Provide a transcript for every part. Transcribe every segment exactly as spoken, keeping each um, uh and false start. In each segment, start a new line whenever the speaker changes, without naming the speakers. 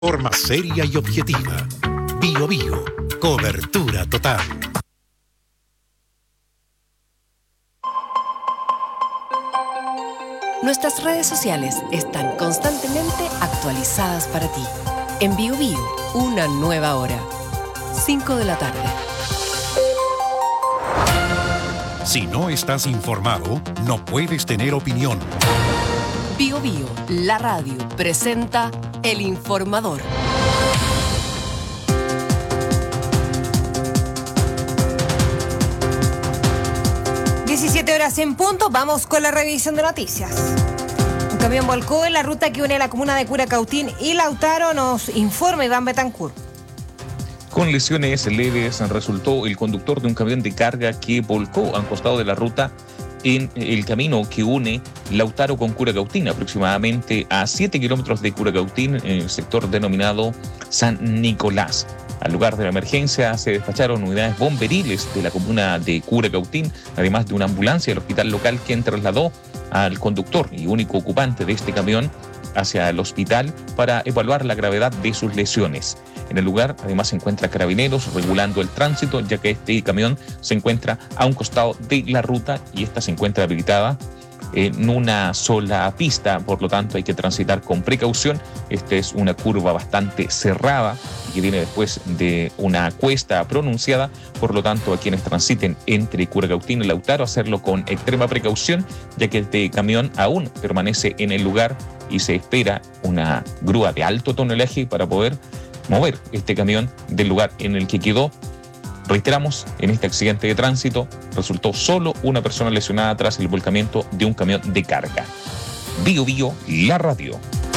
Forma seria y objetiva. Bio Bio, cobertura total.
Nuestras redes sociales están constantemente actualizadas para ti. En Bio Bio, una nueva hora. cinco de la tarde.
Si no estás informado, no puedes tener opinión.
Bio Bio, la radio, presenta El Informador.
diecisiete horas en punto, vamos con la revisión de noticias. Un camión volcó en la ruta que une la comuna de Curacautín y Lautaro, nos informa Iván Betancourt.
Con lesiones leves resultó el conductor de un camión de carga que volcó al costado de la ruta en el camino que une Lautaro con Curacautín, aproximadamente a siete kilómetros de Curacautín, en el sector denominado San Nicolás. Al lugar de la emergencia se despacharon unidades bomberiles de la comuna de Curacautín, además de una ambulancia del hospital local, quien trasladó al conductor y único ocupante de este camión hacia el hospital para evaluar la gravedad de sus lesiones. En el lugar además se encuentra Carabineros regulando el tránsito, ya que este camión se encuentra a un costado de la ruta y esta se encuentra habilitada en una sola pista, por lo tanto hay que transitar con precaución. Esta es una curva bastante cerrada y que viene después de una cuesta pronunciada, por lo tanto a quienes transiten entre Curacautín y Lautaro hacerlo con extrema precaución, ya que este camión aún permanece en el lugar y se espera una grúa de alto tonelaje para poder mover este camión del lugar en el que quedó. Reiteramos, en este accidente de tránsito resultó solo una persona lesionada tras el volcamiento de un camión de carga. Bio Bio, la radio.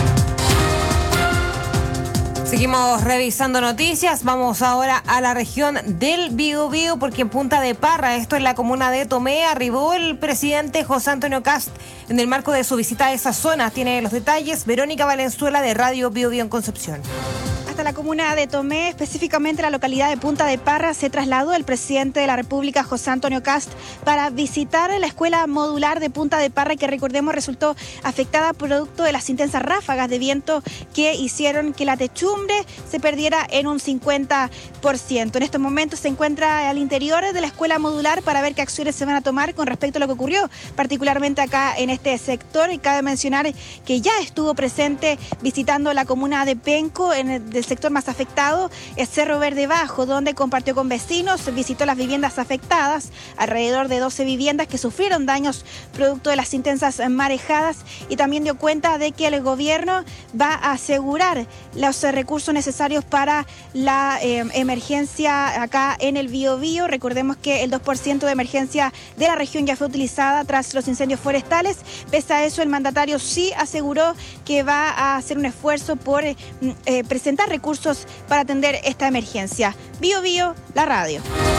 Seguimos revisando noticias, vamos ahora a la región del Biobío, porque en Punta de Parra, esto es la comuna de Tomé, arribó el presidente José Antonio Kast en el marco de su visita a esa zona. Tiene los detalles Verónica Valenzuela de Radio Biobío en Concepción.
Hasta la comuna de Tomé, específicamente la localidad de Punta de Parra, se trasladó el presidente de la República, José Antonio Kast, para visitar la escuela modular de Punta de Parra, que recordemos resultó afectada producto de las intensas ráfagas de viento que hicieron que la techumbre se perdiera en un cincuenta por ciento. En estos momentos se encuentra al interior de la escuela modular para ver qué acciones se van a tomar con respecto a lo que ocurrió, particularmente acá en este sector. Y cabe mencionar que ya estuvo presente visitando la comuna de Penco, en el del sector más afectado, es Cerro Verde Bajo, donde compartió con vecinos, visitó las viviendas afectadas, alrededor de doce viviendas que sufrieron daños producto de las intensas marejadas, y también dio cuenta de que el gobierno va a asegurar los recursos necesarios para la eh, emergencia acá en el Biobío. Recordemos que el dos por ciento de emergencia de la región ya fue utilizada tras los incendios forestales. Pese a eso, el mandatario sí aseguró que va a hacer un esfuerzo por eh, eh, presentar recursos para atender esta emergencia. Bio Bio, la radio.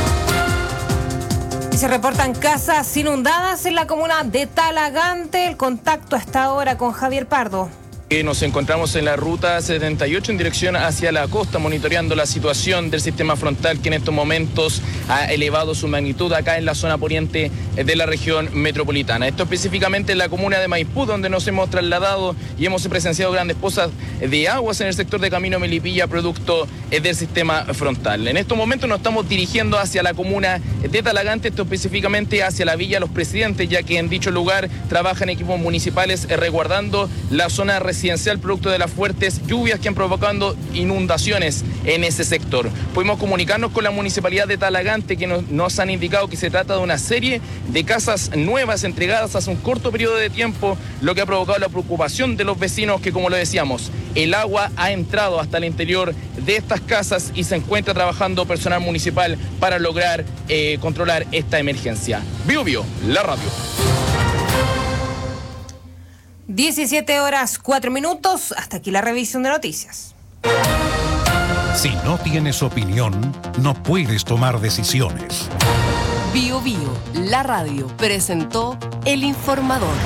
Y se reportan casas inundadas en la comuna de Talagante. El contacto hasta ahora con Javier Pardo.
Nos encontramos en la ruta setenta y ocho en dirección hacia la costa, monitoreando la situación del sistema frontal, que en estos momentos ha elevado su magnitud acá en la zona poniente de la región metropolitana. Esto específicamente en la comuna de Maipú, donde nos hemos trasladado y hemos presenciado grandes pozas de aguas en el sector de Camino Melipilla, producto del sistema frontal. En estos momentos nos estamos dirigiendo hacia la comuna de Talagante, esto específicamente hacia la Villa Los Presidentes, ya que en dicho lugar trabajan equipos municipales resguardando la zona residencial producto de las fuertes lluvias que han provocado inundaciones en ese sector. Pudimos comunicarnos con la municipalidad de Talagante, que nos, nos han indicado que se trata de una serie de casas nuevas entregadas hace un corto periodo de tiempo, lo que ha provocado la preocupación de los vecinos, que, como lo decíamos, el agua ha entrado hasta el interior de estas casas y se encuentra trabajando personal municipal para lograr eh, controlar esta emergencia. Bio Bio, la radio.
diecisiete horas cuatro minutos, hasta aquí la revisión de noticias.
Si no tienes opinión, no puedes tomar decisiones.
Bio Bio, la radio, presentó El Informador.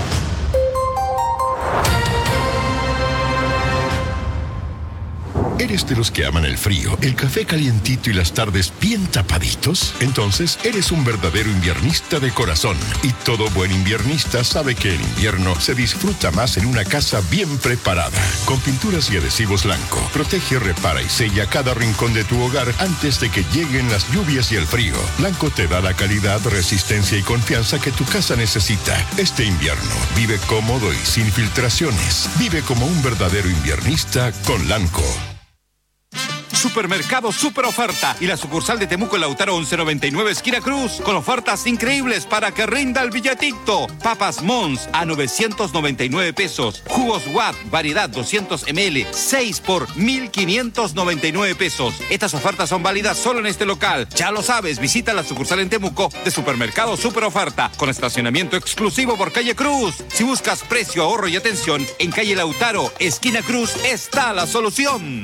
¿Eres de los que aman el frío, el café calientito y las tardes bien tapaditos? Entonces eres un verdadero inviernista de corazón. Y todo buen inviernista sabe que el invierno se disfruta más en una casa bien preparada. Con pinturas y adhesivos Lanco, protege, repara y sella cada rincón de tu hogar antes de que lleguen las lluvias y el frío. Lanco te da la calidad, resistencia y confianza que tu casa necesita. Este invierno, vive cómodo y sin filtraciones. Vive como un verdadero inviernista con Lanco.
Supermercado Super Oferta y la sucursal de Temuco Lautaro once noventa y nueve esquina Cruz con ofertas increíbles para que rinda el billetito. Papas Mons a novecientos noventa y nueve pesos. Jugos Watt, variedad doscientos mililitros, seis por mil quinientos noventa y nueve pesos. Estas ofertas son válidas solo en este local. Ya lo sabes, visita la sucursal en Temuco de Supermercado Super Oferta con estacionamiento exclusivo por calle Cruz. Si buscas precio, ahorro y atención, en calle Lautaro, esquina Cruz, está la solución.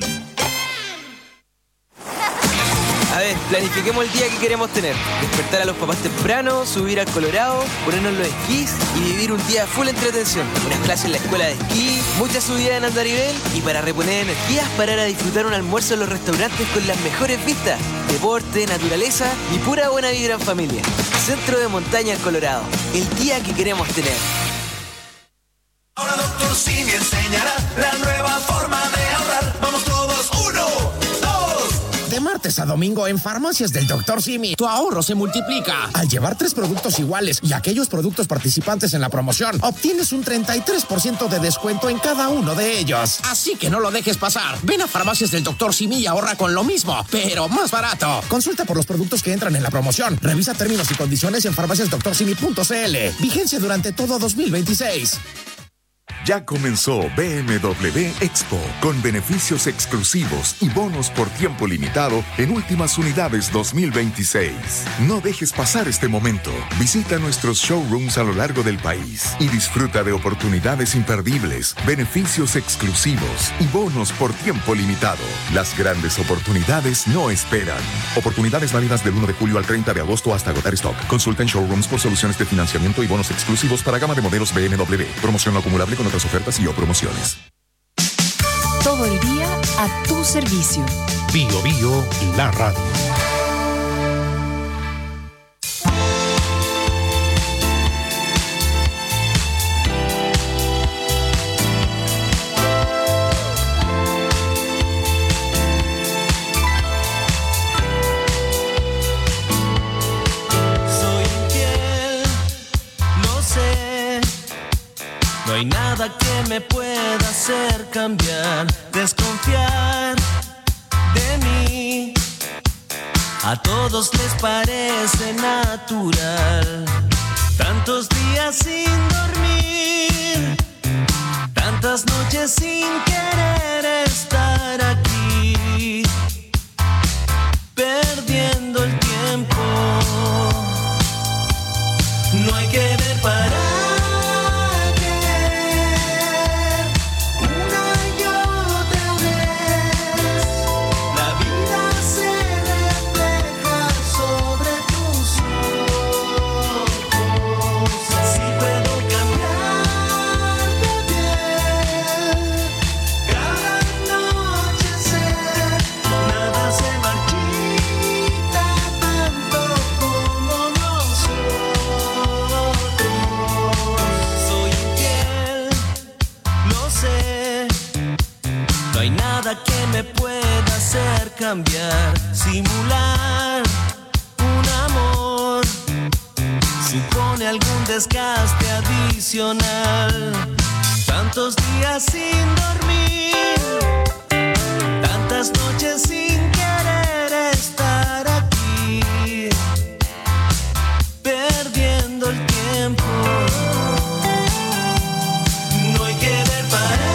A ver, planifiquemos el día que queremos tener. Despertar a los papás temprano, subir al Colorado, ponernos los esquís y vivir un día full entretención. Unas clases en la escuela de esquí, muchas subidas en andarivel y para reponer energías, parar a disfrutar un almuerzo en los restaurantes con las mejores vistas. Deporte, naturaleza y pura buena vibra en familia. Centro de Montaña Colorado. El día que queremos tener.
Ahora Doctor Simi enseñará la nueva forma de ahorrar. Vamos todos, uno.
De martes a domingo en Farmacias del Doctor Simi, tu ahorro se multiplica. Al llevar tres productos iguales y aquellos productos participantes en la promoción, obtienes un treinta y tres por ciento de descuento en cada uno de ellos. Así que no lo dejes pasar. Ven a Farmacias del Doctor Simi y ahorra con lo mismo, pero más barato. Consulta por los productos que entran en la promoción. Revisa términos y condiciones en farmacias doctor simi punto c l. Vigencia durante todo dos mil veintiséis.
Ya comenzó B M W Expo, con beneficios exclusivos y bonos por tiempo limitado en últimas unidades dos mil veintiséis. No dejes pasar este momento. Visita nuestros showrooms a lo largo del país y disfruta de oportunidades imperdibles, beneficios exclusivos y bonos por tiempo limitado. Las grandes oportunidades no esperan. Oportunidades válidas del uno de julio al treinta de agosto hasta agotar stock. Consulta en showrooms por soluciones de financiamiento y bonos exclusivos para gama de modelos B M W. Promoción no acumulable con otras ofertas y o promociones.
Todo el día a tu servicio.
Bio Bio, la radio.
No hay nada que me pueda hacer cambiar, desconfiar de mí. A todos les parece natural. Tantos días sin dormir, tantas noches sin querer estar aquí, perdiendo el tiempo. No hay que ver para que me pueda hacer cambiar, simular un amor supone algún desgaste adicional. Tantos días sin dormir, tantas noches sin querer estar aquí, perdiendo el tiempo. No hay que ver para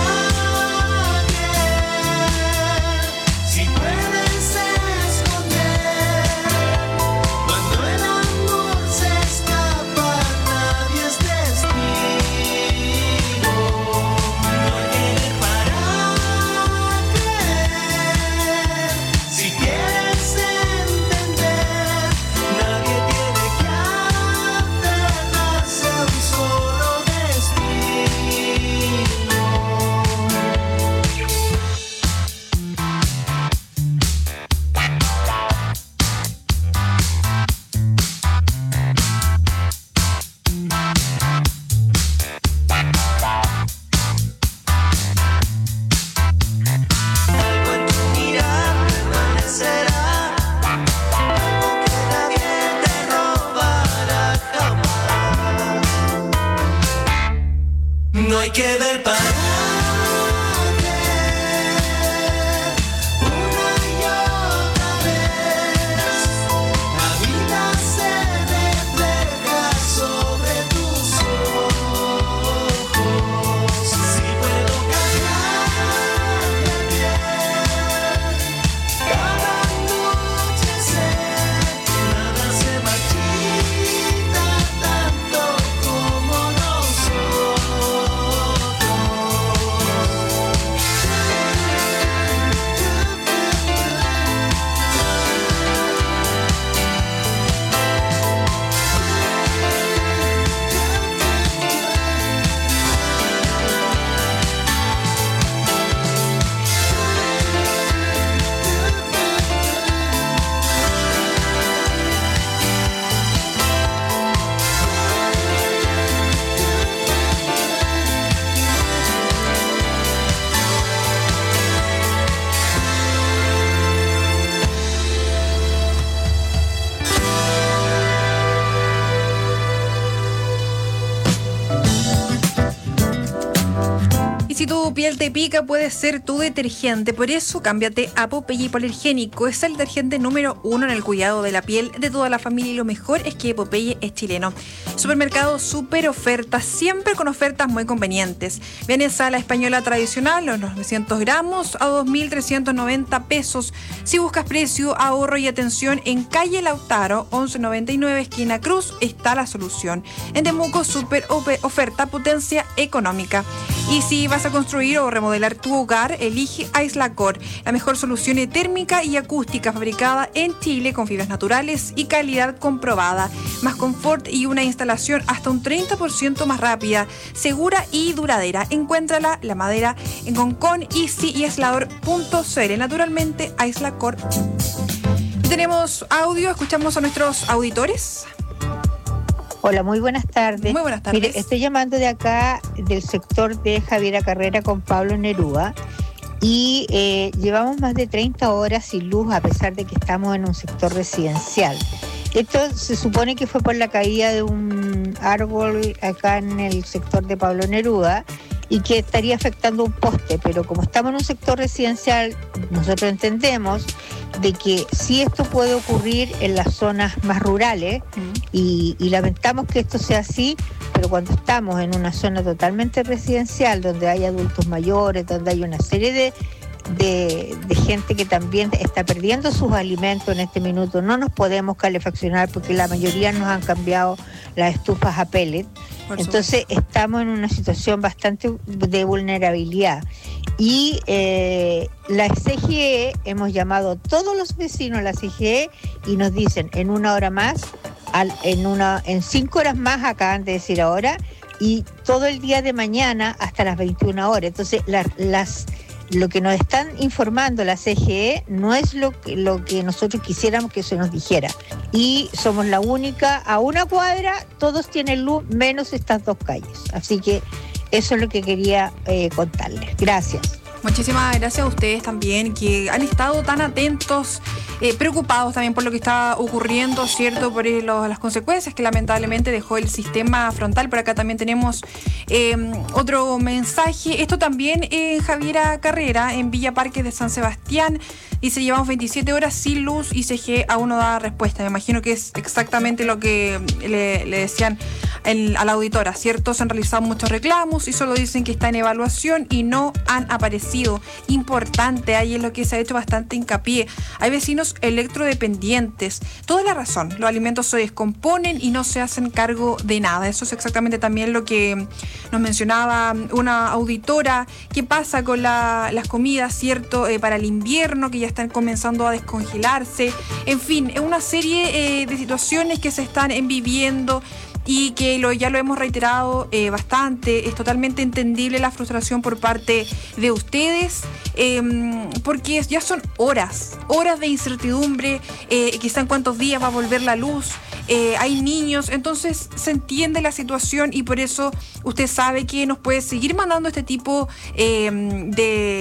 hay que ver para
Si tu piel te pica, puede ser tu detergente. Por eso, cámbiate a Popeye Hipoalergénico. Es el detergente número uno en el cuidado de la piel de toda la familia y lo mejor es que Popeye es chileno. Supermercado super ofertas, siempre con ofertas muy convenientes. Vienes a la española tradicional, los novecientos gramos a dos mil trescientos noventa pesos. Si buscas precio, ahorro y atención, en calle Lautaro, once noventa y nueve, esquina Cruz, está la solución. En Temuco, super oferta, potencia económica. Y si vas a construir o remodelar tu hogar, elige Aislacor, la mejor solución térmica y acústica fabricada en Chile con fibras naturales y calidad comprobada. Más confort y una instalación hasta un treinta por ciento más rápida, segura y duradera. Encuéntrala, la madera, en Concón, Easy y aislador punto c l. Naturalmente, Aislacor. Tenemos audio, escuchamos a nuestros auditores.
Hola, muy buenas tardes.
Muy buenas tardes.
Mire, estoy llamando de acá, del sector de Javiera Carrera con Pablo Neruda, y eh, llevamos más de treinta horas sin luz a pesar de que estamos en un sector residencial. Esto se supone que fue por la caída de un árbol acá en el sector de Pablo Neruda y que estaría afectando un poste, pero como estamos en un sector residencial, nosotros entendemos de que sí esto puede ocurrir en las zonas más rurales mm. y, y lamentamos que esto sea así, pero cuando estamos en una zona totalmente residencial, donde hay adultos mayores, donde hay una serie de, de, de gente que también está perdiendo sus alimentos en este minuto, no nos podemos calefaccionar porque la mayoría nos han cambiado las estufas a pellet. Entonces estamos en una situación bastante de vulnerabilidad y eh, la C G E, hemos llamado a todos los vecinos a la C G E y nos dicen en una hora más, al, en, una, en cinco horas más, acaban de decir ahora, y todo el día de mañana hasta las veintiuna horas. Entonces la, las lo que nos están informando la C G E no es lo que, lo que nosotros quisiéramos que se nos dijera. Y somos la única, a una cuadra, todos tienen luz, menos estas dos calles. Así que eso es lo que quería eh, contarles. Gracias.
Muchísimas gracias a ustedes también, que han estado tan atentos, eh, preocupados también por lo que está ocurriendo, ¿cierto? Por eh, los, las consecuencias que lamentablemente dejó el sistema frontal. Por acá también tenemos eh, otro mensaje. Esto también en Javiera Carrera, en Villa Parques de San Sebastián. Dice, llevamos veintisiete horas sin luz y C G E aún no da respuesta. Me imagino que es exactamente lo que le, le decían el, a la auditora, ¿cierto? Se han realizado muchos reclamos y solo dicen que está en evaluación y no han aparecido. Importante, ahí es lo que se ha hecho bastante hincapié. Hay vecinos electrodependientes. Toda la razón, los alimentos se descomponen y no se hacen cargo de nada. Eso es exactamente también lo que nos mencionaba una auditora. ¿Qué pasa con la, las comidas, cierto? Eh, para el invierno, que ya están comenzando a descongelarse. En fin, una serie eh, de situaciones que se están viviendo y que lo, ya lo hemos reiterado eh, bastante. Es totalmente entendible la frustración por parte de ustedes, eh, porque ya son horas, horas de incertidumbre, eh, quizá en cuántos días va a volver la luz, eh, hay niños, entonces se entiende la situación y por eso usted sabe que nos puede seguir mandando este tipo eh, de...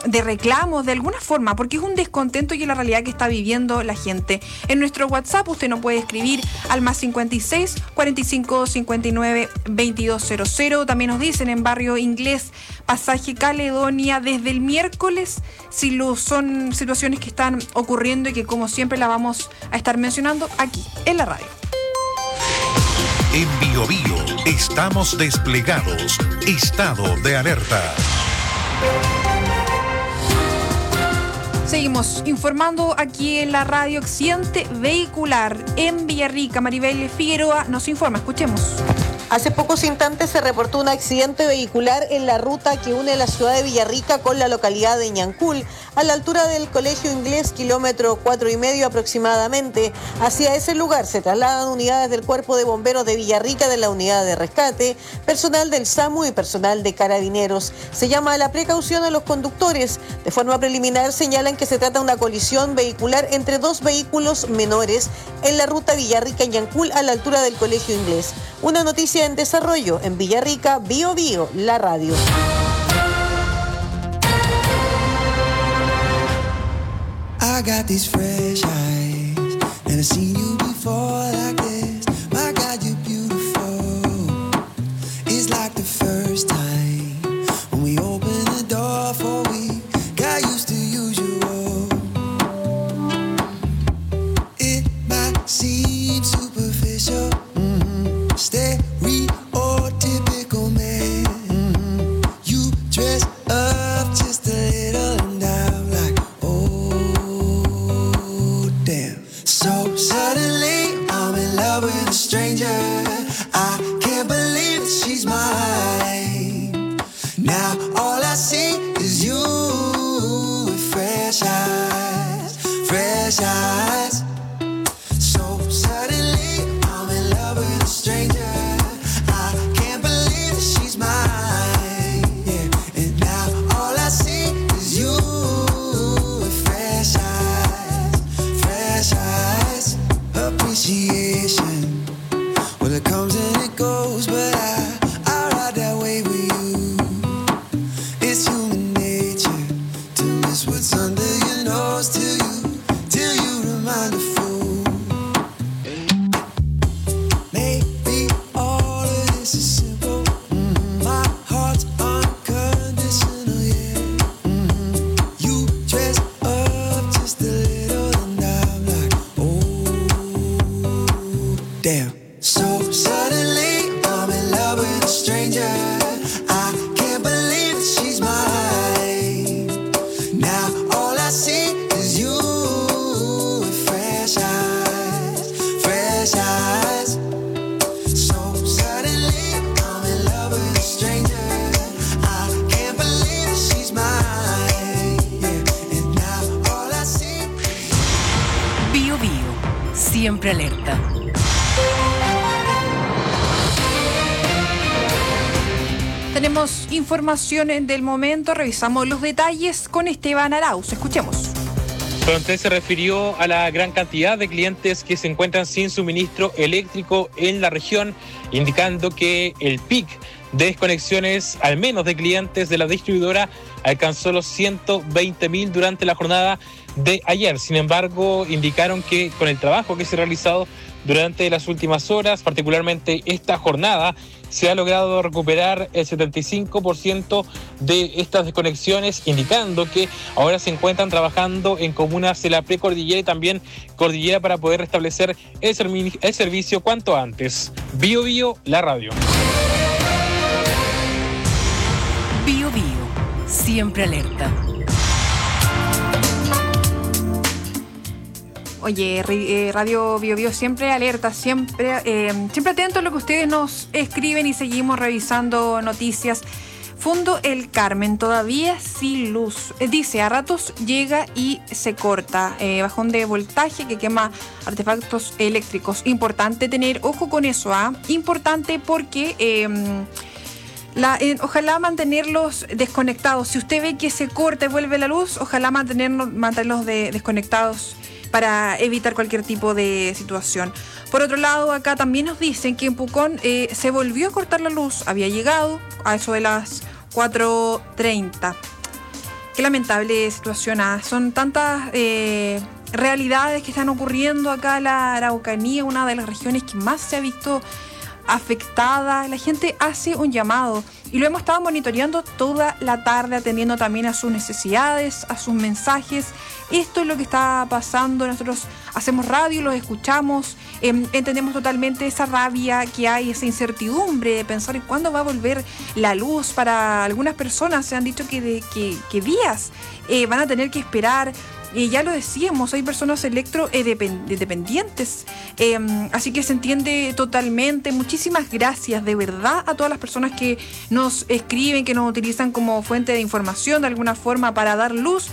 de reclamos de alguna forma, porque es un descontento y es la realidad que está viviendo la gente. En nuestro WhatsApp usted nos puede escribir al más cincuenta y seis, cuarenta y cinco, cincuenta y nueve, veintidós cero cero. También nos dicen en Barrio Inglés, Pasaje Caledonia, desde el miércoles, si lo, son situaciones que están ocurriendo y que como siempre la vamos a estar mencionando aquí en la radio.
En Bio Bio estamos desplegados. Estado de alerta.
Seguimos informando aquí en la radio. Accidente vehicular en Villarrica. Maribel Figueroa nos informa. Escuchemos.
Hace pocos instantes se reportó un accidente vehicular en la ruta que une la ciudad de Villarrica con la localidad de Ñancul, a la altura del Colegio Inglés, kilómetro cuatro y medio aproximadamente. Hacia ese lugar se trasladan unidades del Cuerpo de Bomberos de Villarrica, de la unidad de rescate, personal del SAMU y personal de Carabineros. Se llama a la precaución a los conductores. De forma preliminar señalan que se trata de una colisión vehicular entre dos vehículos menores en la ruta Villarrica-Ñancul, a la altura del Colegio Inglés. Una noticia en desarrollo en Villarrica, Bio Bio, la radio.
I got these fresh eyes, never seen you before like this. My God, you're beautiful. It's like the first time when we opened the door for we got used to usual. It might seem superficial, mm-hmm. stereotypical man. Mm-hmm. You dress up just a little and I'm like, oh damn. So suddenly I'm in love with a stranger. I can't believe that she's mine. Now all I see is you with fresh eyes, fresh eyes. So suddenly I'm in love with a stranger. I can't believe that she's mine. Yeah, and now all I see is you with fresh eyes, fresh eyes. Appreciation, well it comes and it goes, but I I ride that way with you. It's human nature to miss what's under your nose till you till you remind a fool. Maybe all of this is simple. Mm-hmm. My heart's unconditional, yeah. Mm-hmm. You dress up just a little and I'm like, oh damn. So suddenly I'm in love with a stranger. I can't believe that she's mine. Now all I see is you with fresh eyes, fresh eyes. So suddenly I'm in love with a stranger. I can't believe that she's mine. Yeah, and now all I see.
Bio Bio, siempre alerta.
Tenemos información del momento, revisamos los detalles con Esteban Arauz. Escuchemos.
Frontel se refirió a la gran cantidad de clientes que se encuentran sin suministro eléctrico en la región, indicando que el pic de desconexiones, al menos de clientes de la distribuidora, alcanzó los ciento veinte mil durante la jornada de ayer. Sin embargo, indicaron que con el trabajo que se ha realizado durante las últimas horas, particularmente esta jornada, se ha logrado recuperar el setenta y cinco por ciento de estas desconexiones, indicando que ahora se encuentran trabajando en comunas de la precordillera y también cordillera para poder restablecer el, servi- el servicio cuanto antes. Bio Bio, la radio.
Bio Bio, siempre alerta.
Oye, eh, Radio Bio Bio siempre alerta, siempre, eh, siempre atento a lo que ustedes nos escriben y seguimos revisando noticias. Fundo El Carmen, todavía sin luz. Eh, dice, a ratos llega y se corta. Eh, bajón de voltaje que quema artefactos eléctricos. Importante tener ojo con eso, ¿ah? ¿eh? Importante porque... Eh, La, eh, ojalá mantenerlos desconectados. Si usted ve que se corta y vuelve la luz, ojalá mantenernos, mantenerlos de, desconectados para evitar cualquier tipo de situación. Por otro lado, acá también nos dicen que en Pucón eh, se volvió a cortar la luz. Había llegado a eso de las cuatro treinta. Qué lamentable situación. ¿ah? Son tantas eh, realidades que están ocurriendo acá en la Araucanía, una de las regiones que más se ha visto afectada. La gente hace un llamado y lo hemos estado monitoreando toda la tarde, atendiendo también a sus necesidades, a sus mensajes. Esto es lo que está pasando. Nosotros hacemos radio, los escuchamos, eh, entendemos totalmente esa rabia que hay, esa incertidumbre de pensar en cuándo va a volver la luz. Para algunas personas se han dicho que, de, que, que días eh, van a tener que esperar. Y ya lo decíamos, hay personas electrodependientes, eh, así que se entiende totalmente. Muchísimas gracias de verdad a todas las personas que nos escriben, que nos utilizan como fuente de información de alguna forma para dar luz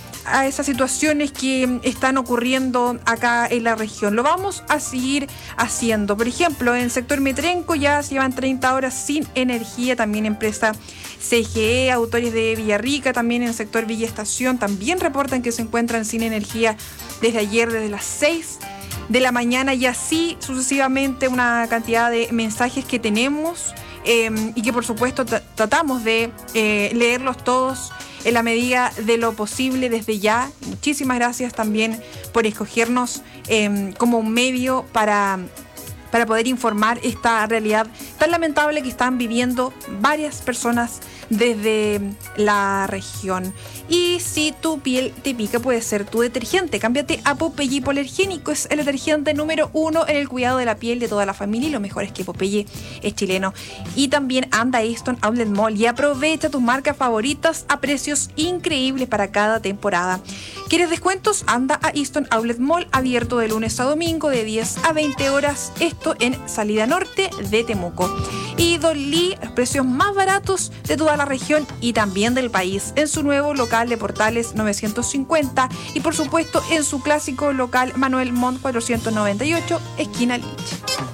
a esas situaciones que están ocurriendo acá en la región. Lo vamos a seguir haciendo. Por ejemplo, en el sector Metrenco ya se llevan treinta horas sin energía, también empresa C G E, autores de Villarrica, también en el sector Villa Estación, también reportan que se encuentran sin energía desde ayer, desde las seis de la mañana, y así sucesivamente una cantidad de mensajes que tenemos eh, y que por supuesto t- tratamos de eh, leerlos todos en la medida de lo posible desde ya. Muchísimas gracias también por escogernos eh, como un medio para, para poder informar esta realidad tan lamentable que están viviendo varias personas desde la región. Y si tu piel te pica, puede ser tu detergente. Cámbiate a Popeye Hipoalergénico. Es el detergente número uno en el cuidado de la piel de toda la familia, y lo mejor es que Popeye es chileno. Y también anda a Easton Outlet Mall y aprovecha tus marcas favoritas a precios increíbles para cada temporada. ¿Quieres descuentos? Anda a Easton Outlet Mall, abierto de lunes a domingo de diez a veinte horas, esto en salida norte de Temuco. Y Don Lee, los precios más baratos de toda la región y también del país, en su nuevo local de Portales novecientos cincuenta y por supuesto en su clásico local Manuel Montt cuatrocientos noventa y ocho, esquina Lynch.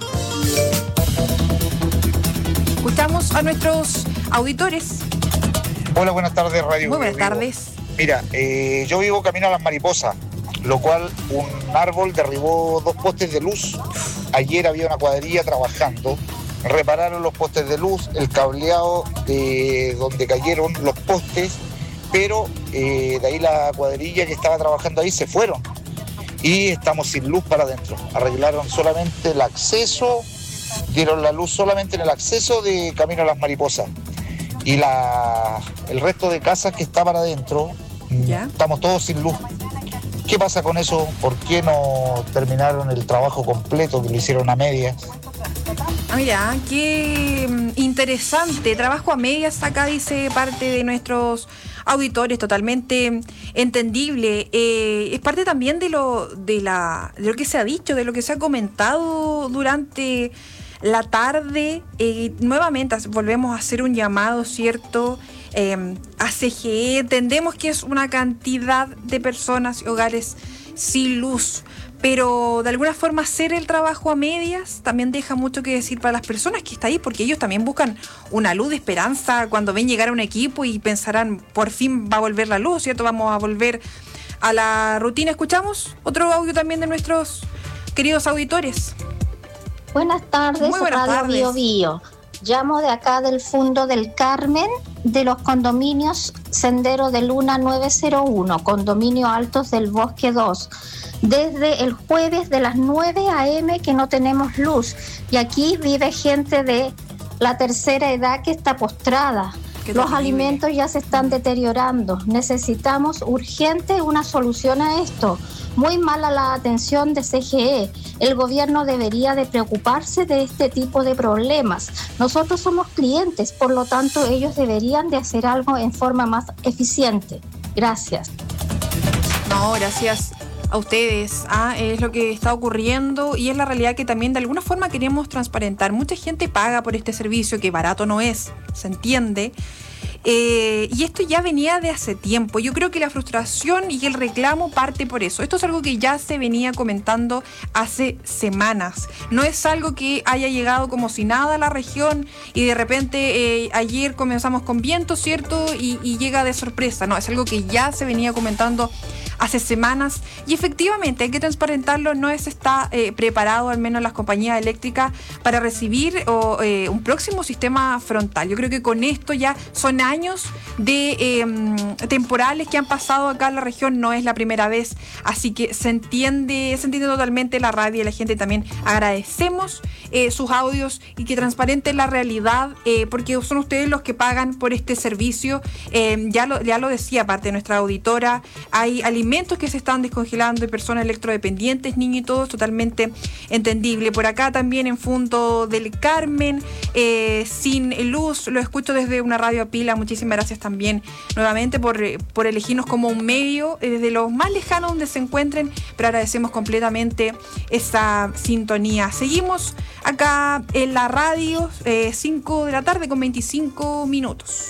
Escuchamos a nuestros auditores.
Hola, buenas tardes, Radio
Muy buenas
Vivo.
tardes.
Mira, eh, yo vivo camino a Las Mariposas, lo cual un árbol derribó dos postes de luz. Ayer había una cuadrilla trabajando, repararon los postes de luz, el cableado de donde cayeron los postes, pero eh, de ahí la cuadrilla que estaba trabajando ahí se fueron y estamos sin luz para adentro. Arreglaron solamente el acceso, dieron la luz solamente en el acceso de camino a Las Mariposas, y la, el resto de casas que estaban adentro, ¿ya? Estamos todos sin luz. ¿Qué pasa con eso? ¿Por qué no terminaron el trabajo completo, que lo hicieron a medias?
Ah, mira, qué interesante. Trabajo a medias acá, dice parte de nuestros auditores, totalmente entendible. Eh, es parte también de lo, de, la, de lo que se ha dicho, de lo que se ha comentado durante la tarde. Eh, nuevamente volvemos a hacer un llamado, ¿cierto? Eh, a C G E. Entendemos que es una cantidad de personas y hogares sin luz, pero de alguna forma hacer el trabajo a medias también deja mucho que decir para las personas que están ahí, porque ellos también buscan una luz de esperanza cuando ven llegar a un equipo y pensarán, por fin va a volver la luz, ¿cierto? Vamos a volver a la rutina. Escuchamos otro audio también de nuestros queridos auditores.
Buenas tardes,
Muy buenas
Radio
tardes.
Bio Bio. Llamo de acá del Fundo del Carmen, de los condominios Sendero de Luna nueve cero uno, Condominio Altos del Bosque dos. Desde el jueves de las nueve a eme que no tenemos luz, y aquí vive gente de la tercera edad que está postrada.
Qué
Los
terrible.
alimentos ya se están deteriorando. Necesitamos urgente una solución a esto. Muy mala la atención de C G E. El gobierno debería de preocuparse de este tipo de problemas. Nosotros somos clientes, por lo tanto ellos deberían de hacer algo en forma más eficiente. Gracias.
No, gracias a ustedes. Ah, es lo que está ocurriendo y es la realidad que también de alguna forma queremos transparentar. Mucha gente paga por este servicio, que barato no es, se entiende. Eh, y esto ya venía de hace tiempo. Yo creo que la frustración y el reclamo parte por eso. Esto es algo que ya se venía comentando hace semanas. No es algo que haya llegado como si nada a la región y de repente eh, ayer comenzamos con viento, ¿cierto? Y, y llega de sorpresa. No, es algo que ya se venía comentando hace semanas y efectivamente hay que transparentarlo, no se está eh, preparado al menos las compañías eléctricas para recibir o, eh, un próximo sistema frontal. Yo creo que con esto ya son años de eh, temporales que han pasado acá en la región, no es la primera vez, así que se entiende, se entiende totalmente la rabia de la gente. También agradecemos eh, sus audios y que transparenten la realidad, eh, porque son ustedes los que pagan por este servicio. Eh, ya, lo, ya lo decía parte de nuestra auditora, hay alimentos que se están descongelando de personas electrodependientes, niños y todo, es totalmente entendible. Por acá también en Fundo del Carmen, eh, sin luz, lo escucho desde una radio a pila. Muchísimas gracias también nuevamente por, por elegirnos como un medio, eh, desde los más lejanos donde se encuentren, pero agradecemos completamente esa sintonía. Seguimos acá en la radio, eh, cinco de la tarde con veinticinco minutos.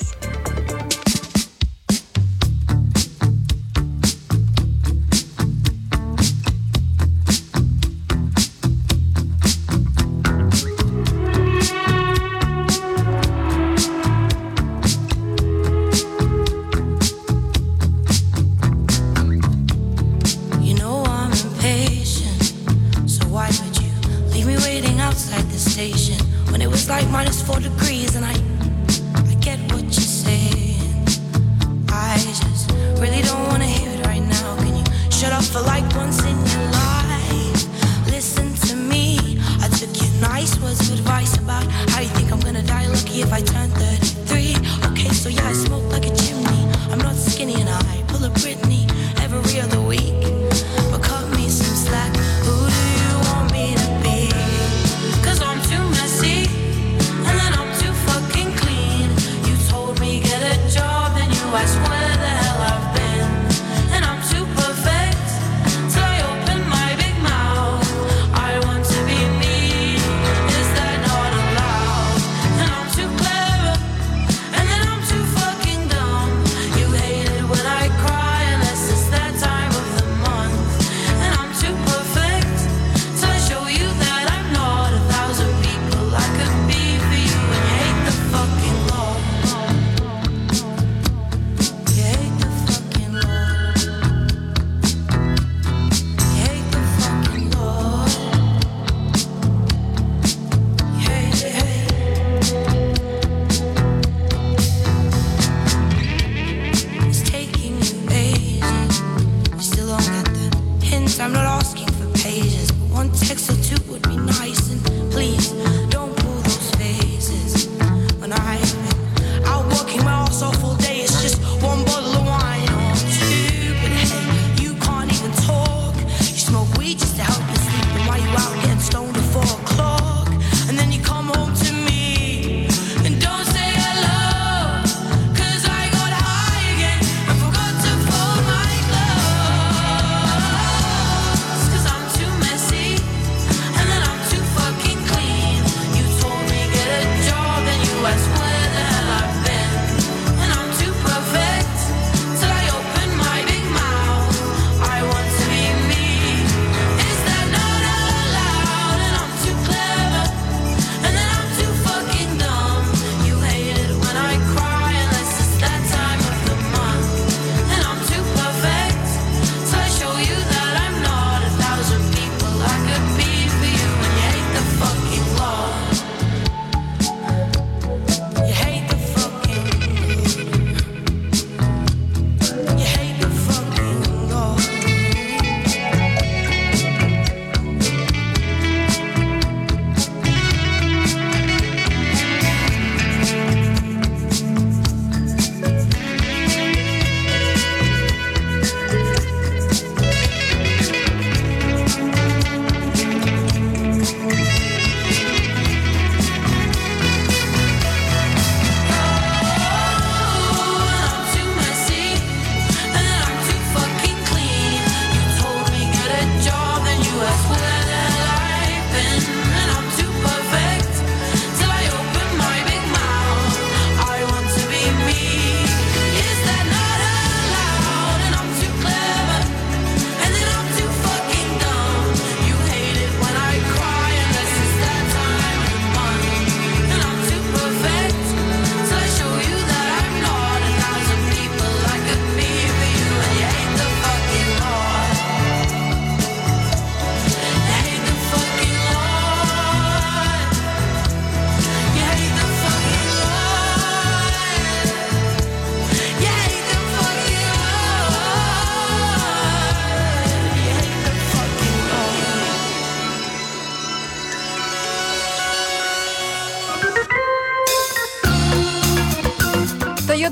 Like minus four degrees and I I get what you're saying. I just really don't wanna hear it right now. Can you shut up for like once in your life? Listen to me. I took your nice words of advice about how you think I'm gonna die lucky if I turn thirty-three. Okay, so yeah, I smoke like a chimney. I'm not skinny and I pull a Britney every other week. But cut me some slack. Who do you want me to be? Cause I'm too messy. Ask where the hell I've been, and I'm too perfect. Tell you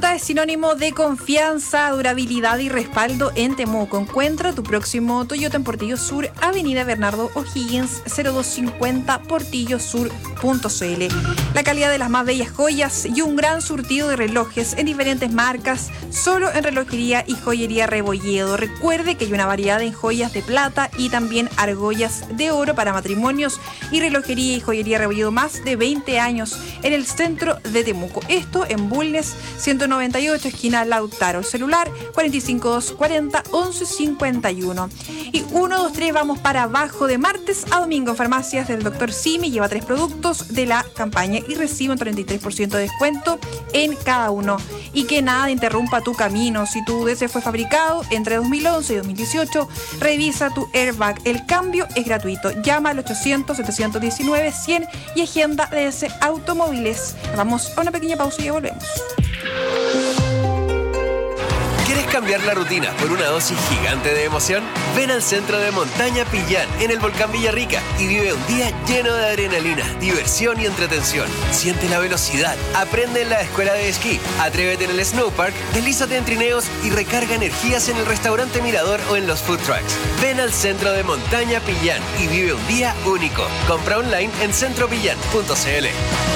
Ruta es sinónimo de confianza, durabilidad y respaldo en Temuco. Encuentra tu próximo Toyota en Portillo Sur, Avenida Bernardo O'Higgins, cero dos cincuenta, portillo sur punto c l. La calidad de las más bellas joyas y un gran surtido de relojes en diferentes marcas, solo en Relojería y Joyería Rebolledo. Recuerde que hay una variedad en joyas de plata y también argollas de oro para matrimonios, y Relojería y Joyería Rebolledo, más de veinte años en el centro de Temuco. Esto en Bulnes ciento noventa y ocho, esquina Lautaro. El celular cuatro cinco dos cuarenta, once cincuenta y uno. Y uno, dos, tres, vamos para abajo de martes a domingo. Farmacias del doctor Simi lleva tres productos de la campaña y recibe un treinta y tres por ciento de descuento en cada uno. Y que nada interrumpa tu camino. Si tu D C fue fabricado entre dos mil once y dos mil dieciocho, revisa tu airbag. El cambio es gratuito. Llama al ochocientos, setecientos diecinueve, cien y agenda D S Automóviles. Vamos a una pequeña pausa y ya volvemos.
¿Quieres cambiar la rutina por una dosis gigante de emoción? Ven al centro de Montaña Pillán, en el Volcán Villarrica, y vive un día lleno de adrenalina, diversión y entretención. Siente la velocidad, aprende en la escuela de esquí, atrévete en el snowpark, deslízate en trineos y recarga energías en el restaurante Mirador o en los food trucks. Ven al centro de Montaña Pillán y vive un día único. Compra online en centro pillán punto c l.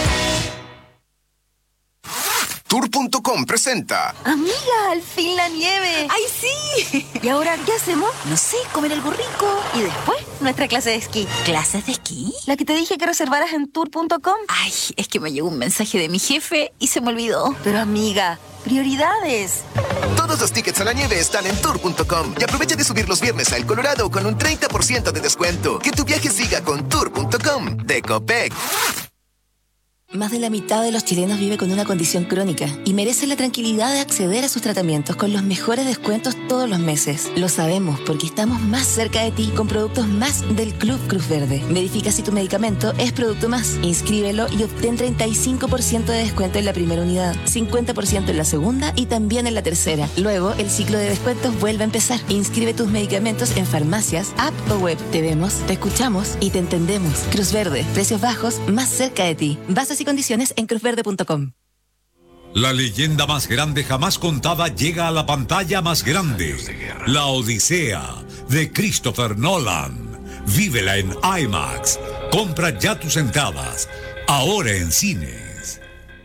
Tour punto com presenta.
Amiga, al fin la nieve.
¡Ay, sí!
¿Y ahora qué hacemos? No sé, comer algo rico. Y después, nuestra clase de esquí.
¿Clases de esquí?
La que te dije que reservaras en tour punto com.
Ay, es que me llegó un mensaje de mi jefe y se me olvidó.
Pero amiga, prioridades.
Todos los tickets a la nieve están en tour punto com. Y aprovecha de subir los viernes a El Colorado con un treinta por ciento de descuento. Que tu viaje siga con tour punto com de Copec.
Más de la mitad de los chilenos vive con una condición crónica y merece la tranquilidad de acceder a sus tratamientos con los mejores descuentos todos los meses. Lo sabemos porque estamos más cerca de ti con productos más del Club Cruz Verde. Verifica si tu medicamento es producto más. Inscríbelo y obtén treinta y cinco por ciento de descuento en la primera unidad, cincuenta por ciento en la segunda y también en la tercera. Luego, el ciclo de descuentos vuelve a empezar. Inscribe tus medicamentos en farmacias, app o web. Te vemos, te escuchamos y te entendemos. Cruz Verde, precios bajos, más cerca de ti. Bases y condiciones en cruz verde punto com.
La leyenda más grande jamás contada llega a la pantalla más grande. La Odisea de Christopher Nolan. Vívela en IMAX. Compra ya tus entradas. Ahora en cines.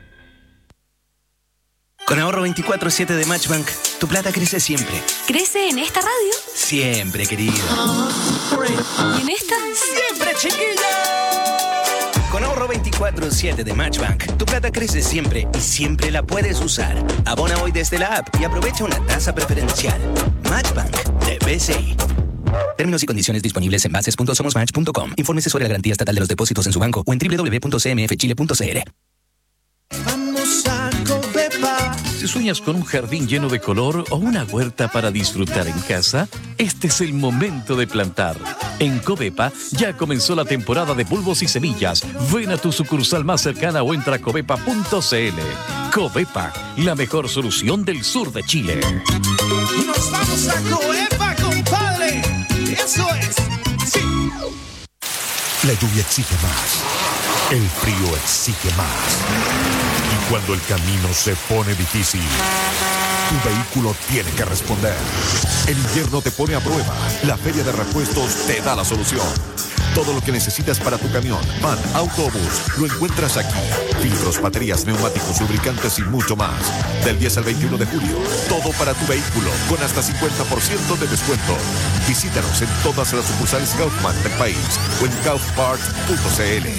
Con ahorro veinticuatro siete de Matchbank, tu plata crece siempre.
¿Crece en esta radio?
Siempre, querido.
¿Y en esta?
¡Siempre, chiquilla! Con ahorro veinticuatro siete de Matchbank, tu plata crece siempre y siempre la puedes usar. Abona hoy desde la app y aprovecha una tasa preferencial. Matchbank de B C I. Términos y condiciones disponibles en bases punto somos match punto com. Infórmese sobre la garantía estatal de los depósitos en su banco o en doble u doble u doble u punto c m f chile punto c l.
Vamos a Covepa. Si sueñas con un jardín lleno de color o una huerta para disfrutar en casa, este es el momento de plantar. En Covepa ya comenzó la temporada de bulbos y semillas. Ven a tu sucursal más cercana o entra a covepa punto c l. Covepa, la mejor solución del sur de Chile.
Nos vamos a Covepa, compadre. Eso es. Sí.
La lluvia exige más. El frío exige más. Y cuando el camino se pone difícil, tu vehículo tiene que responder. El invierno te pone a prueba. La Feria de Repuestos te da la solución. Todo lo que necesitas para tu camión, van, autobús, lo encuentras aquí. Filtros, baterías, neumáticos, lubricantes y mucho más. Del diez al veintiuno de julio, todo para tu vehículo, con hasta cincuenta por ciento de descuento. Visítanos en todas las sucursales Kaufman del país o en kaufpart punto c l.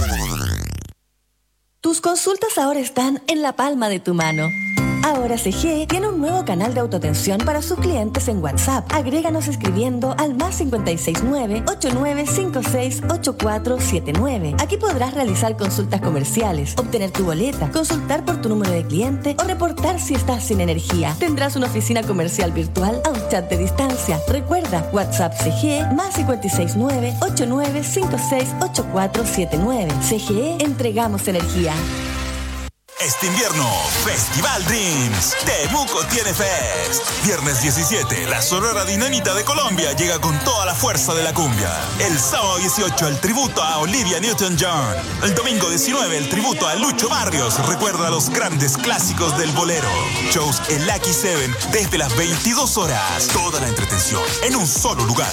Tus consultas ahora están en la palma de tu mano. Ahora C G tiene un nuevo canal de autoatención para sus clientes en WhatsApp. Agréganos escribiendo al más cinco seis nueve, ocho nueve cinco seis, ocho cuatro siete nueve. Aquí podrás realizar consultas comerciales, obtener tu boleta, consultar por tu número de cliente o reportar si estás sin energía. Tendrás una oficina comercial virtual a un chat de distancia. Recuerda, WhatsApp C G más cinco seis nueve, ocho nueve cinco seis, ocho cuatro siete nueve. C G E, entregamos energía.
Este invierno, Festival Dreams. Temuco tiene Fest. Viernes diecisiete, la Sonora Dinamita de Colombia llega con toda la fuerza de la cumbia. El sábado dieciocho, el tributo a Olivia Newton-John. El domingo diecinueve, el tributo a Lucho Barrios. Recuerda los grandes clásicos del bolero. Shows en Lucky Seven desde las veintidós horas. Toda la entretención en un solo lugar.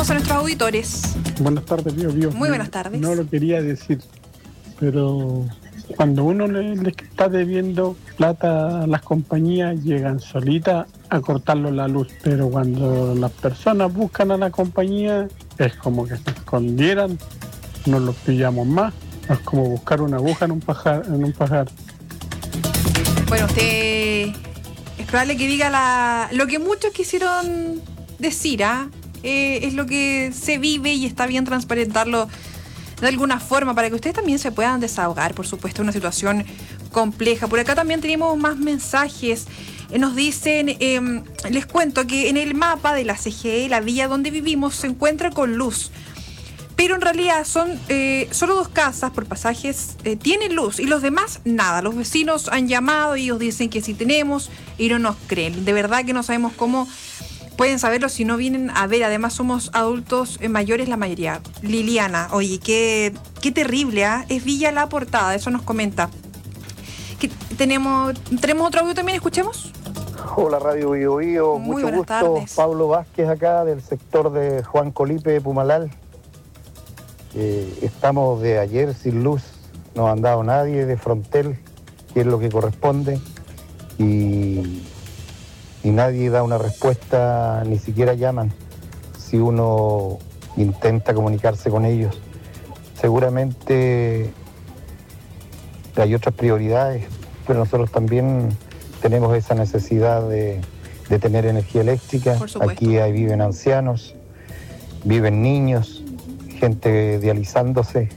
a nuestros auditores.
Buenas tardes, Pío Pío.
Muy buenas tardes.
No lo quería decir, pero cuando uno le, le está debiendo plata a las compañías, llegan solitas a cortarle la luz. Pero cuando las personas buscan a la compañía, es como que se escondieran, no los pillamos más. Es como buscar una aguja en un pajar. En un pajar.
Bueno, usted es probable que diga la, lo que muchos quisieron decir, ¿ah? Eh, es lo que se vive y está bien transparentarlo de alguna forma para que ustedes también se puedan desahogar, por supuesto, una situación compleja. Por acá también tenemos más mensajes. Eh, nos dicen, eh, les cuento que en el mapa de la C G E, la villa donde vivimos, se encuentra con luz. Pero en realidad son eh, solo dos casas por pasajes eh, tienen luz y los demás nada. Los vecinos han llamado y ellos dicen que sí tenemos y no nos creen. De verdad que no sabemos cómo pueden saberlo si no vienen a ver. Además somos adultos eh, mayores la mayoría. Liliana, oye, qué, qué terrible, ¿ah? ¿eh? Es Villa La Portada, eso nos comenta. ¿Qué, tenemos, ¿Tenemos otro audio también? ¿Escuchemos?
Hola Radio Bio Bio,
Muy
mucho
buenas
gusto.
tardes.
Pablo Vázquez acá del sector de Juan Colipe, Pumalal. Eh, estamos de ayer sin luz, no ha andado nadie de Frontel, que es lo que corresponde, y, y nadie da una respuesta, ni siquiera llaman si uno intenta comunicarse con ellos. Seguramente hay otras prioridades, pero nosotros también tenemos esa necesidad de, de tener energía eléctrica. Aquí ahí viven ancianos, viven niños, gente dializándose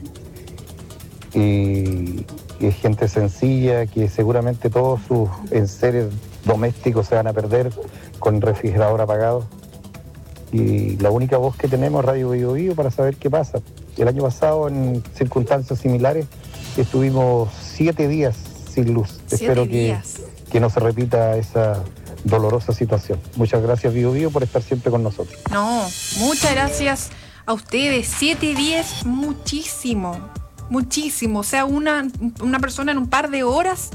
y, y gente sencilla que seguramente todos sus enseres domésticos se van a perder con el refrigerador apagado. Y la única voz que tenemos es Radio Bio Bio para saber qué pasa. El año pasado, en circunstancias similares, estuvimos siete días sin luz.
Siete
Espero que,
días.
que no se repita esa dolorosa situación. Muchas gracias, Bio Bio, por estar siempre con nosotros.
No, muchas gracias a ustedes. Siete días, muchísimo, muchísimo. O sea, una, una persona en un par de horas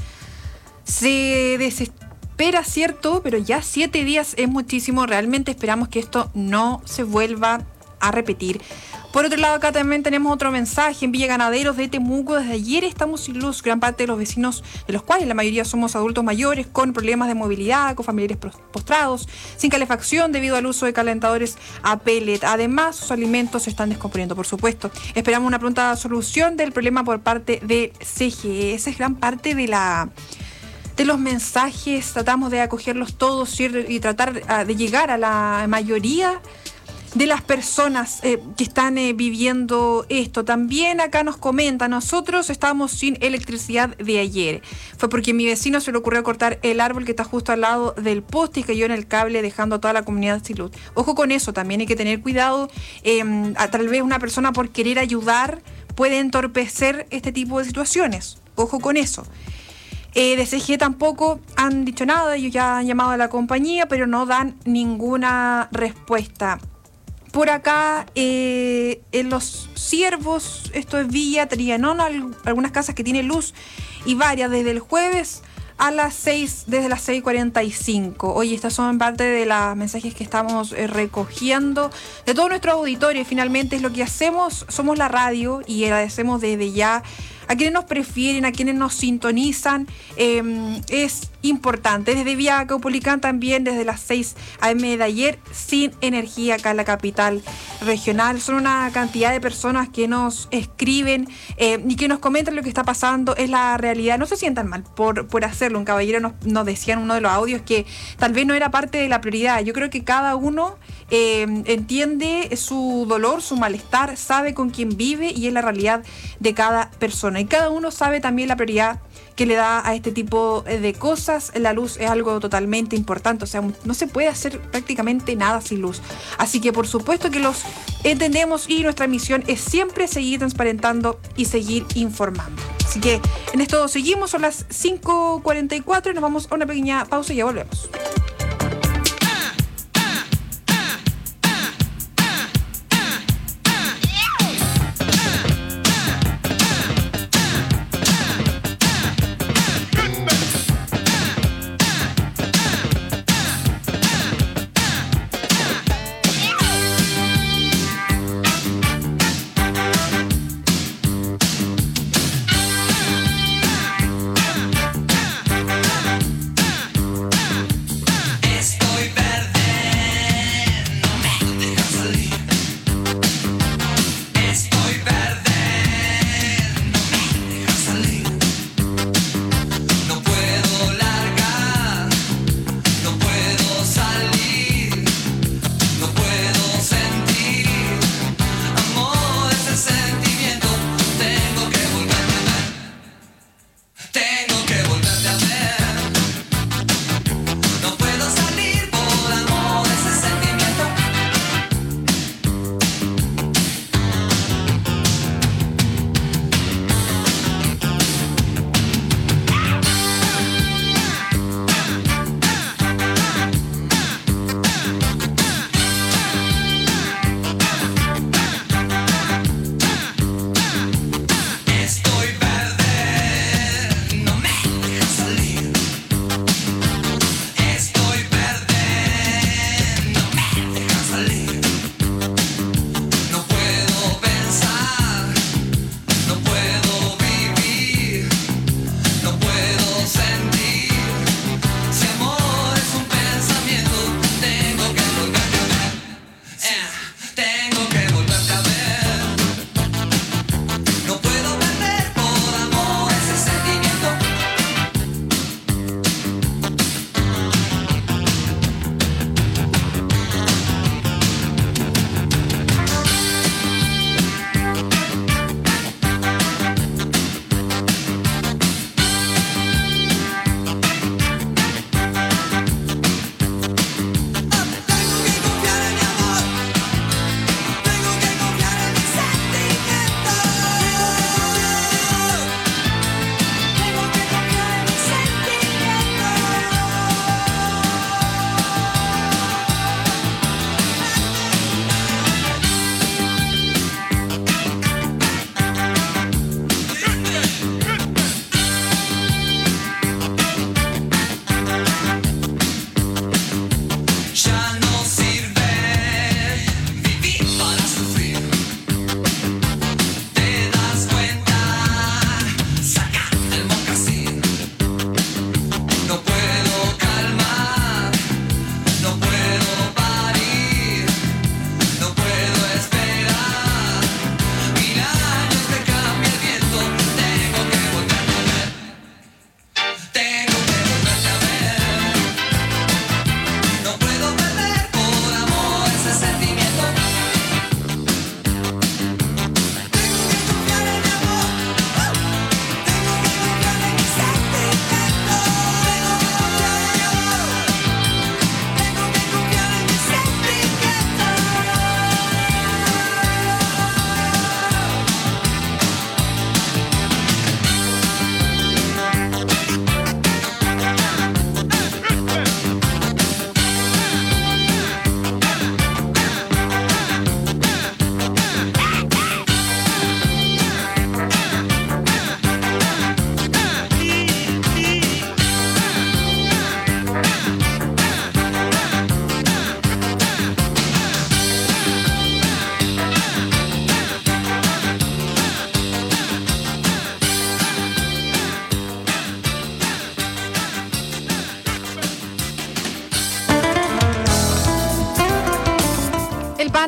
se desespera, ¿cierto? Pero ya siete días es muchísimo. Realmente esperamos que esto no se vuelva a repetir. Por otro lado, acá también tenemos otro mensaje. En Villa Ganaderos de Temuco, desde ayer estamos sin luz. Gran parte de los vecinos, de los cuales la mayoría somos adultos mayores, con problemas de movilidad, con familiares postrados, sin calefacción debido al uso de calentadores a pellet. Además, sus alimentos se están descomponiendo, por supuesto. Esperamos una pronta solución del problema por parte de C G E. Esa es gran parte de la... de los mensajes. Tratamos de acogerlos todos, ¿cierto? Y tratar uh, de llegar a la mayoría de las personas eh, que están eh, viviendo esto. También acá nos comenta, nosotros estábamos sin electricidad de ayer. Fue porque a mi vecino se le ocurrió cortar el árbol que está justo al lado del poste y cayó en el cable, dejando a toda la comunidad sin luz. Ojo con eso, también hay que tener cuidado. Eh, a, tal vez una persona por querer ayudar puede entorpecer este tipo de situaciones. Ojo con eso. Eh, de C G E tampoco han dicho nada, ellos ya han llamado a la compañía, pero no dan ninguna respuesta. Por acá, eh, en Los Ciervos, esto es Villa Trianón, algunas casas que tienen luz y varias desde el jueves a las seis, desde las seis cuarenta y cinco. Oye, estas son parte de los mensajes que estamos eh, recogiendo de todo nuestro auditorio. Finalmente es lo que hacemos, somos la radio y agradecemos desde ya a quienes nos prefieren, a quienes nos sintonizan. Eh, es importante. Desde Vía Caupolicán también, desde las seis a eme de ayer, sin energía acá en la capital regional. Son una cantidad de personas que nos escriben eh, y que nos comentan lo que está pasando. Es la realidad. No se sientan mal por, por hacerlo. Un caballero nos, nos decía en uno de los audios que tal vez no era parte de la prioridad. Yo creo que cada uno eh, entiende su dolor, su malestar, sabe con quién vive y es la realidad de cada persona. Y cada uno sabe también la prioridad que le da a este tipo de cosas. La luz es algo totalmente importante, o sea, no se puede hacer prácticamente nada sin luz. Así que por supuesto que los entendemos y nuestra misión es siempre seguir transparentando y seguir informando. Así que en esto seguimos, son las cinco cuarenta y cuatro y nos vamos a una pequeña pausa y ya volvemos.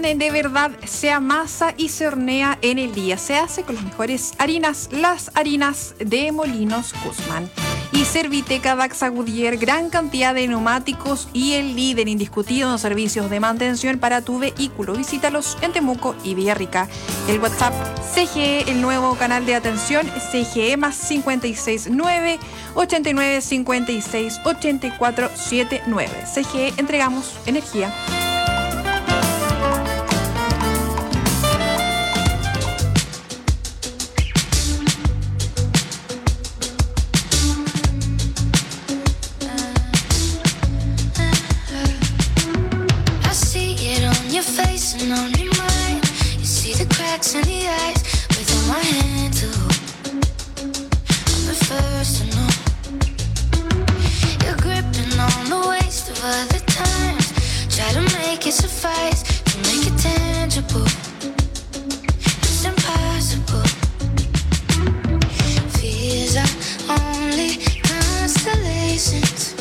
pan de verdad se amasa y se hornea en el día. Se hace con las mejores harinas, las harinas de Molinos Guzmán. Y Serviteca Daxa Goodyear, gran cantidad de neumáticos y el líder indiscutido en servicios de mantención para tu vehículo. Visítalos en Temuco y Villarrica. El WhatsApp C G E, el nuevo canal de atención C G E más cincuenta y seis nueve, ochenta y nueve, cincuenta y seis, ochenta y cuatro setenta y nueve. C G E, entregamos energía.
And on your mind, you see the cracks in the eyes. Without my hand to hold, I'm the first to know. You're gripping on the waist of other times. Try to make it suffice, to make it tangible. It's impossible. Fears are only constellations,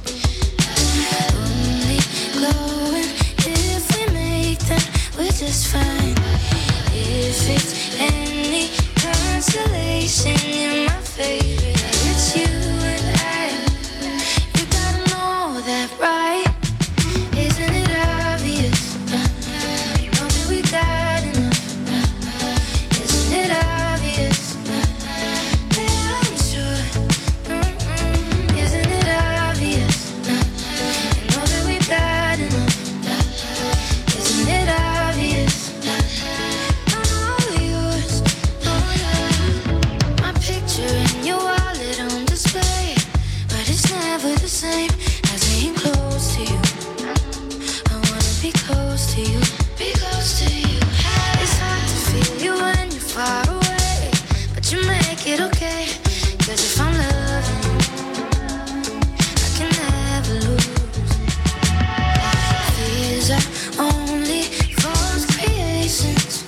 only glowing if we make them. We're just fine. If it's any consolation, you're my favorite. It's you and I. You gotta know that, right? Isn't it obvious? You know that we got enough. Isn't it obvious? Yeah, I'm sure. Mm-mm. Isn't it obvious? You know that we got enough. Isn't it obvious? I'm all yours. Oh yeah. My picture in your wallet on display, but it's never the same as being close to you. I wanna be close to you, be close to you. It's hard to feel you when you're far away, but you make it okay. 'Cause if I'm loving you, I can never lose. These are only false creations,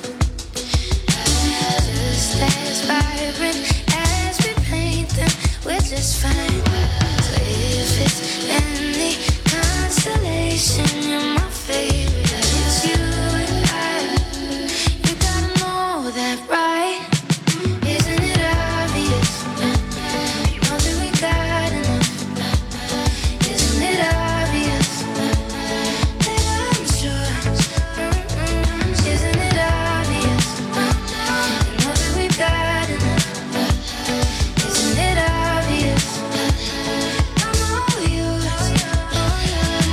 just as vibrant as we paint them. We're just fine. So if it's any consolation, you're my favorite. It's you and I. You gotta know that, right? Isn't it obvious? You know that we got enough. Isn't it obvious? Yeah, I'm sure. Mm-mm. Isn't it obvious? You know that we got enough. Isn't it obvious? I'm all yours. Oh yeah.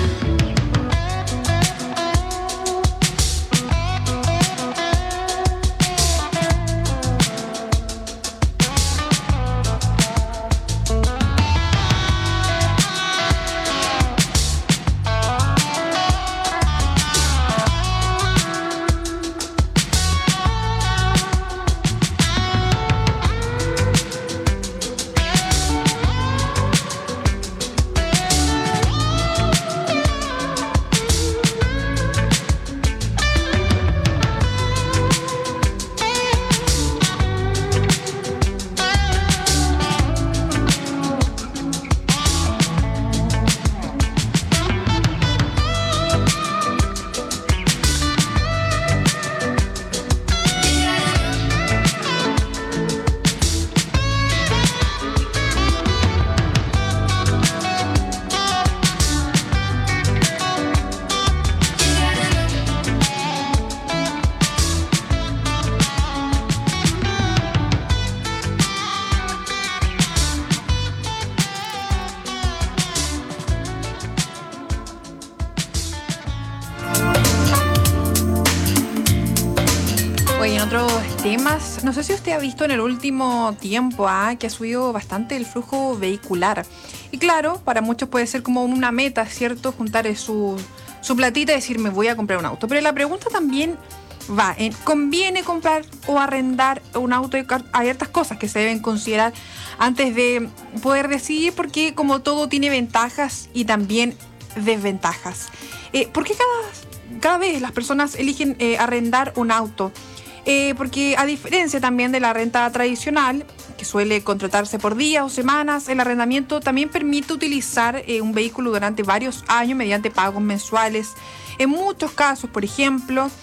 Oye, en otros temas, no sé si usted ha visto en el último tiempo ¿ah? que ha subido bastante el flujo vehicular. Y claro, para muchos puede ser como una meta, ¿cierto? Juntar su, su platita y decir, me voy a comprar un auto. Pero la pregunta también va en, ¿conviene comprar o arrendar un auto? Hay hartas cosas que se deben considerar antes de poder decidir, porque como todo tiene ventajas y también desventajas. Eh, ¿Por qué cada, cada vez las personas eligen eh, arrendar un auto? Eh, porque a diferencia también de la renta tradicional, que suele contratarse por días o semanas, el arrendamiento también permite utilizar eh, un vehículo durante varios años mediante pagos mensuales. En muchos casos, por ejemplo,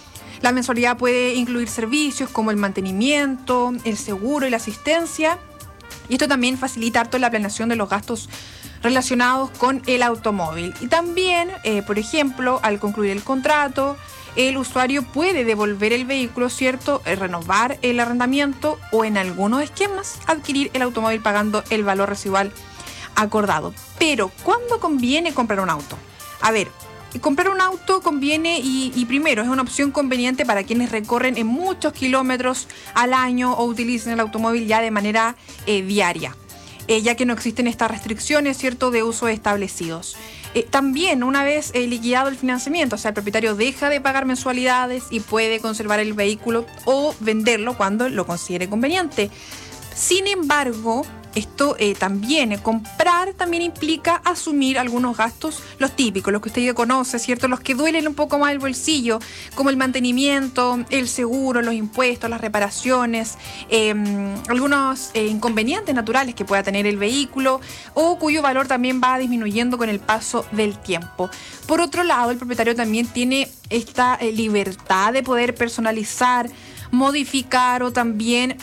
La mensualidad puede incluir servicios como el mantenimiento, el seguro y la asistencia. Y esto también facilita harto la planeación de los gastos relacionados con el automóvil. Y también, eh, por ejemplo, al concluir el contrato, el usuario puede devolver el vehículo, ¿cierto?, eh, renovar el arrendamiento o en algunos esquemas adquirir el automóvil pagando el valor residual acordado. Pero, ¿cuándo conviene comprar un auto? A ver, comprar un auto conviene y, y primero es una opción conveniente para quienes recorren en muchos kilómetros al año o utilicen el automóvil ya de manera eh, diaria, eh, ya que no existen estas restricciones, ¿cierto?, de uso establecidos. Eh, también, una vez eh, liquidado el financiamiento, o sea, el propietario deja de pagar mensualidades y puede conservar el vehículo o venderlo cuando lo considere conveniente. Sin embargo, esto eh, también, eh, comprar también implica asumir algunos gastos, los típicos, los que usted ya conoce, ¿cierto? Los que duelen un poco más el bolsillo, como el mantenimiento, el seguro, los impuestos, las reparaciones, eh, algunos eh, inconvenientes naturales que pueda tener el vehículo o cuyo valor también va disminuyendo con el paso del tiempo. Por otro lado, el propietario también tiene esta eh, libertad de poder personalizar, modificar o también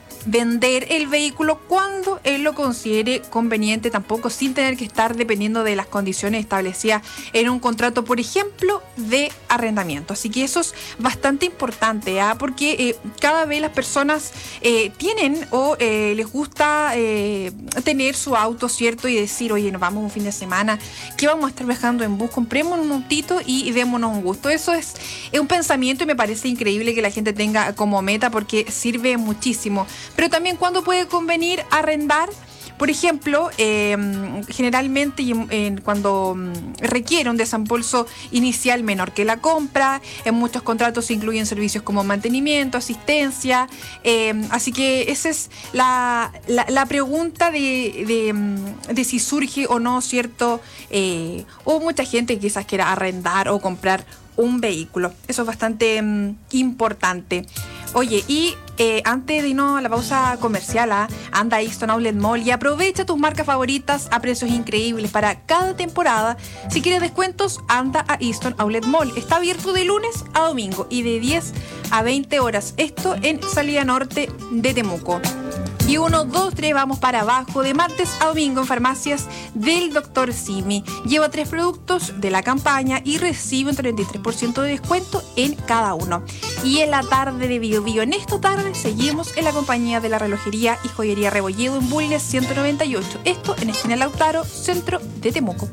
vender el vehículo cuando él lo considere conveniente, tampoco sin tener que estar dependiendo de las condiciones establecidas en un contrato, por ejemplo, de arrendamiento. Así que eso es bastante importante, ¿eh? porque eh, cada vez las personas eh, tienen o eh, les gusta eh, tener su auto, ¿cierto? Y decir, oye, nos vamos un fin de semana, ¿qué vamos a estar viajando en bus? Compremos un autito y démonos un gusto. Eso es, es un pensamiento y me parece increíble que la gente tenga como meta porque sirve muchísimo. Pero también, ¿cuándo puede convenir arrendar? Por ejemplo, eh, generalmente eh, cuando requiere un desembolso inicial menor que la compra, en muchos contratos se incluyen servicios como mantenimiento, asistencia, eh, así que esa es la, la, la pregunta de, de, de si surge o no, ¿cierto? Eh, o mucha gente quizás quiera arrendar o comprar un vehículo. Eso es bastante um, importante. Oye, y eh, antes de irnos a la pausa comercial, ¿ah? anda a Easton Outlet Mall y aprovecha tus marcas favoritas a precios increíbles para cada temporada. Si quieres descuentos, anda a Easton Outlet Mall. Está abierto de lunes a domingo y de diez a veinte horas. Esto en salida norte de Temuco. Y uno, dos, tres, vamos para abajo, de martes a domingo en farmacias del doctor Simi. Lleva tres productos de la campaña y recibe un treinta y tres por ciento de descuento en cada uno. Y en la tarde de Bio Bio, en esta tarde, seguimos en la compañía de la relojería y joyería Rebolledo en Bulnes ciento noventa y ocho. Esto en esquina Lautaro, centro de Temuco.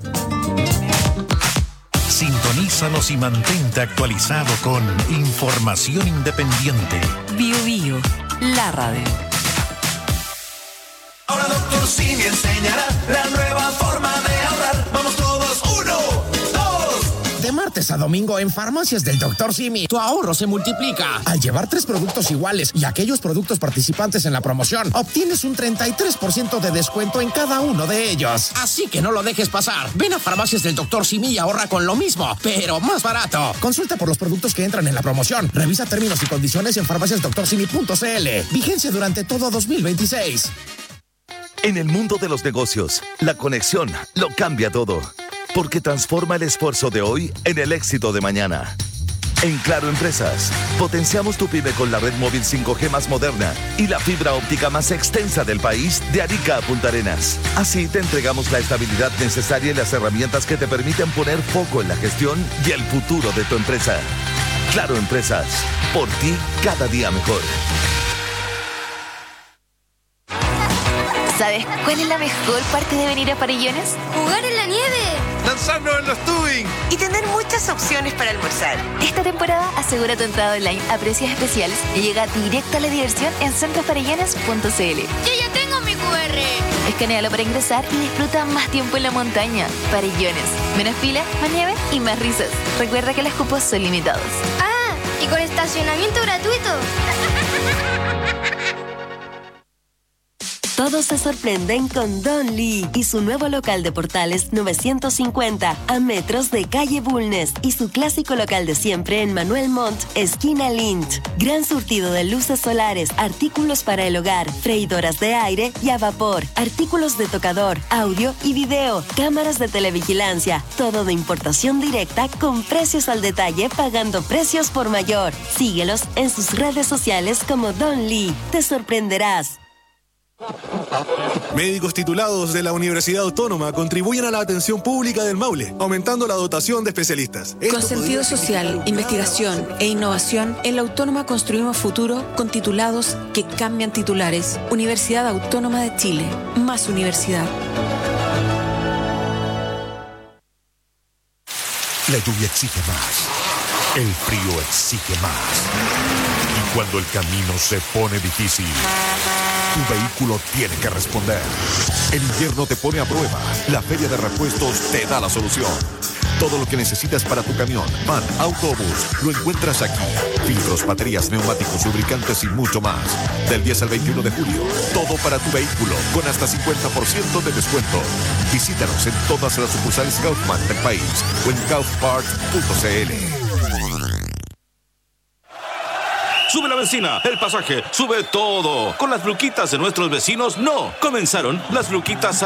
Sintonízanos y mantente actualizado con información independiente.
Bio Bio, la radio.
Ahora doctor Simi enseñará la nueva forma de ahorrar. Vamos todos, uno, dos.
De martes a domingo en farmacias del doctor Simi, tu ahorro se multiplica. Al llevar tres productos iguales y aquellos productos participantes en la promoción, obtienes un treinta y tres por ciento de descuento en cada uno de ellos. Así que no lo dejes pasar. Ven a farmacias del doctor Simi y ahorra con lo mismo, pero más barato. Consulta por los productos que entran en la promoción. Revisa términos y condiciones en farmacias doctor simi punto c l. Vigencia durante todo dos mil veintiséis.
En el mundo de los negocios, la conexión lo cambia todo, porque transforma el esfuerzo de hoy en el éxito de mañana. En Claro Empresas, potenciamos tu pyme con la red móvil cinco G más moderna y la fibra óptica más extensa del país, de Arica a Punta Arenas. Así te entregamos la estabilidad necesaria y las herramientas que te permiten poner foco en la gestión y el futuro de tu empresa. Claro Empresas, por ti cada día mejor.
¿Sabes cuál es la mejor parte de venir a Farellones?
¡Jugar en la nieve!
¡Lanzarnos en los tubing!
Y tener muchas opciones para almorzar. Esta temporada asegura tu entrada online a precios especiales y llega directo a la diversión en centro farellones punto c l.
¡Yo ya tengo mi cu erre!
Escanéalo para ingresar y disfruta más tiempo en la montaña. Farellones. Menos fila, más nieve y más risas. Recuerda que los cupos son limitados.
¡Ah! ¿Y con estacionamiento gratuito?
Todos se sorprenden con Don Lee y su nuevo local de Portales novecientos cincuenta a metros de calle Bulnes y su clásico local de siempre en Manuel Montt, esquina Lynch. Gran surtido de luces solares, artículos para el hogar, freidoras de aire y a vapor, artículos de tocador, audio y video, cámaras de televigilancia, todo de importación directa con precios al detalle, pagando precios por mayor. Síguelos en sus redes sociales como Don Lee. Te sorprenderás.
Médicos titulados de la Universidad Autónoma contribuyen a la atención pública del Maule, aumentando la dotación de especialistas. Esto
con sentido social, investigación e innovación, en la Autónoma construimos futuro con titulados que cambian titulares. Universidad Autónoma de Chile. Más universidad.
La lluvia exige más. El frío exige más. Y cuando el camino se pone difícil, tu vehículo tiene que responder. El invierno te pone a prueba. La Feria de Repuestos te da la solución. Todo lo que necesitas para tu camión, van, autobús, lo encuentras aquí. Filtros, baterías, neumáticos, lubricantes y mucho más. Del diez al veintiuno de julio, todo para tu vehículo, con hasta cincuenta por ciento de descuento. Visítanos en todas las sucursales Kaufman del país o en kaufpart punto c l.
Sube la benzina, el pasaje, sube todo. Con las luquitas de nuestros vecinos, no. Comenzaron las luquitas